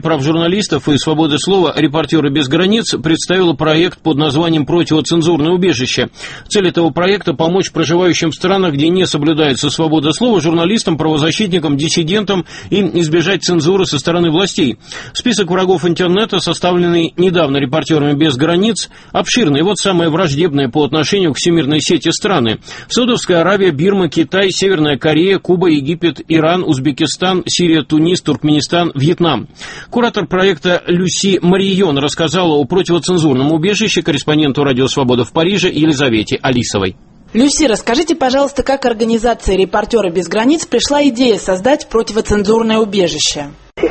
прав журналистов и свободы слова «Репортеры без границ» представила проект под названием «Противоцензурное убежище». Цель этого проекта – помочь проживающим в странах, где не соблюдается свобода слова, журналистам, правозащитникам, диссидентам и избежать цензуры со стороны властей. Список врагов интернета, составленный недавно «Репортерами без границ», обширный. Вот самые враждебные по отношению к всемирной сети страны: Саудовская Аравия, Бирма, Китай, Северная Корея, Куба, Египет, Иран, Узбекистан, Сирия, Тунис, Туркменистан, Вьетнам. Куратор проекта Люси Марион рассказала о противоцензурном убежище корреспонденту «Радио Свобода» в Париже Елизавете Алисовой. Люси, расскажите, пожалуйста, как организация «Репортеры без границ» пришла идея создать противоцензурное убежище?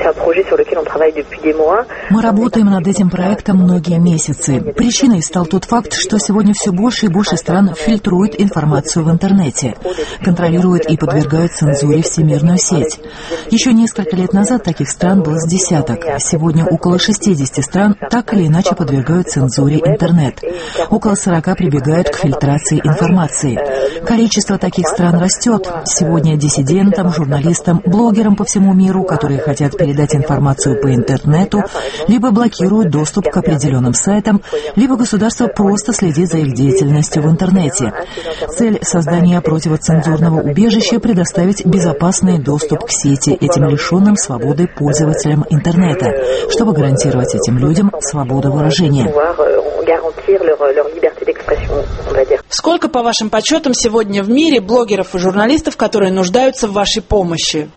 Мы работаем над этим проектом многие месяцы. Причиной стал тот факт, что сегодня все больше и больше стран фильтруют информацию в интернете, контролируют и подвергают цензуре всемирную сеть. Еще несколько лет назад таких стран было с десяток. Сегодня около 60 стран так или иначе подвергают цензуре интернет. Около 40 прибегают к фильтрации информации. Количество таких стран растет. Сегодня диссидентам, журналистам, блогерам по всему миру, которые хотят передать информацию по интернету, либо блокируют доступ к определенным сайтам, либо государство просто следит за их деятельностью в интернете. Цель создания противоцензурного убежища – предоставить безопасный доступ к сети этим лишенным свободы пользователям интернета, чтобы гарантировать этим людям свободу выражения. Сколько, по вашим подсчетам, сегодня в мире блогеров и журналистов, которые нуждаются в вашей помощи?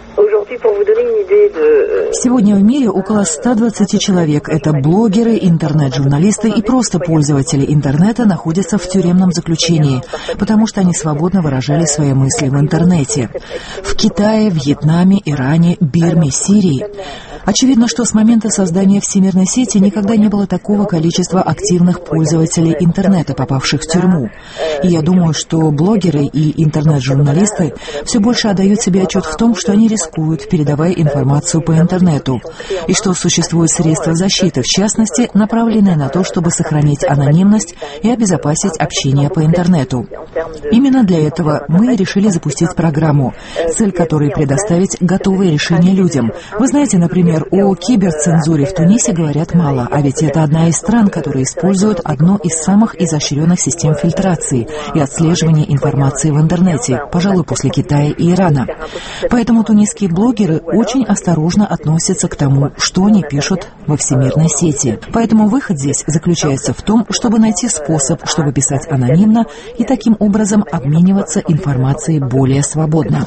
Сегодня в мире около 120 человек. Это блогеры, интернет-журналисты и просто пользователи интернета находятся в тюремном заключении, потому что они свободно выражали свои мысли в интернете. В Китае, Вьетнаме, Иране, Бирме, Сирии. Очевидно, что с момента создания всемирной сети никогда не было такого количества активных пользователей интернета, попавших в тюрьму. И я думаю, что блогеры и интернет-журналисты все больше отдают себе отчет в том, что они рискуют, передавая информацию по интернету, и что существуют средства защиты, в частности, направленные на то, чтобы сохранить анонимность и обезопасить общение по интернету. Именно для этого мы решили запустить программу, цель которой предоставить готовые решения людям. Вы знаете, например, о киберцензуре в Тунисе говорят мало, а ведь это одна из стран, которые используют одну из самых изощренных систем фильтрации и отслеживания информации в интернете, пожалуй, после Китая и Ирана. Поэтому тунисские блогеры очень осторожно относятся к тому, что они пишут во всемирной сети. Поэтому выход здесь заключается в том, чтобы найти способ, чтобы писать анонимно и таким образом обмениваться информацией более свободно.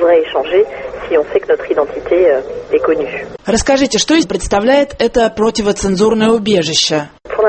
Расскажите, что представляет это противоцензурное убежище?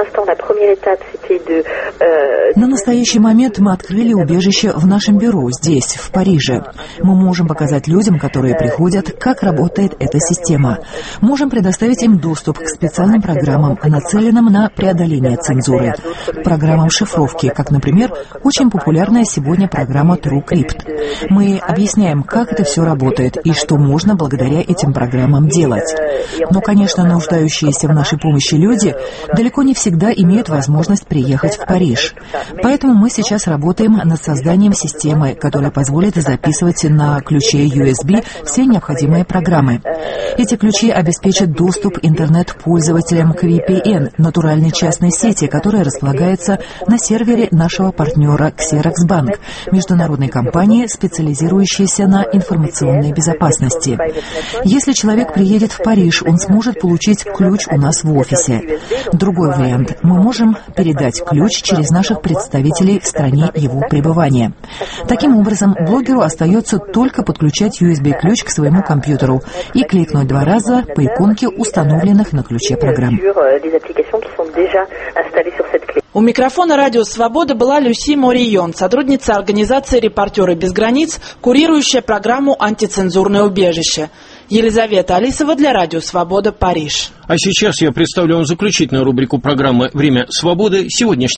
На настоящий момент мы открыли убежище в нашем бюро здесь, в Париже. Мы можем показать людям, которые приходят, как работает эта система. Можем предоставить им доступ к специальным программам, нацеленным на преодоление цензуры. Программам шифровки, как, например, очень популярная сегодня программа TrueCrypt. Мы объясняем, как это все работает и что можно благодаря этим программам делать. Но, конечно, нуждающиеся в нашей помощи люди далеко не всегда имеют возможность приехать в Париж. Поэтому мы сейчас работаем над созданием системы, которая позволит записывать на ключе USB все необходимые программы. Эти ключи обеспечат доступ интернет-пользователям к VPN, натуральной частной сети, которая располагается на сервере нашего партнера Xerox Bank, международной компании, специализирующейся на информационной безопасности. Если человек приедет в Париж, он сможет получить ключ у нас в офисе. Другой вариант. Мы можем передать ключ через наших представителей в стране его пребывания. Таким образом, блогеру остается только подключать USB-ключ к своему компьютеру и кликнуть 2 раза по иконке установленных на ключе программ. У микрофона «Радио Свобода» была Люси Марион, сотрудница организации «Репортеры без границ», курирующая программу «Антицензурное убежище». Елизавета Алисова для «Радио Свобода», Париж. А сейчас я представлю вам заключительную рубрику программы «Время свободы». Сегодняшний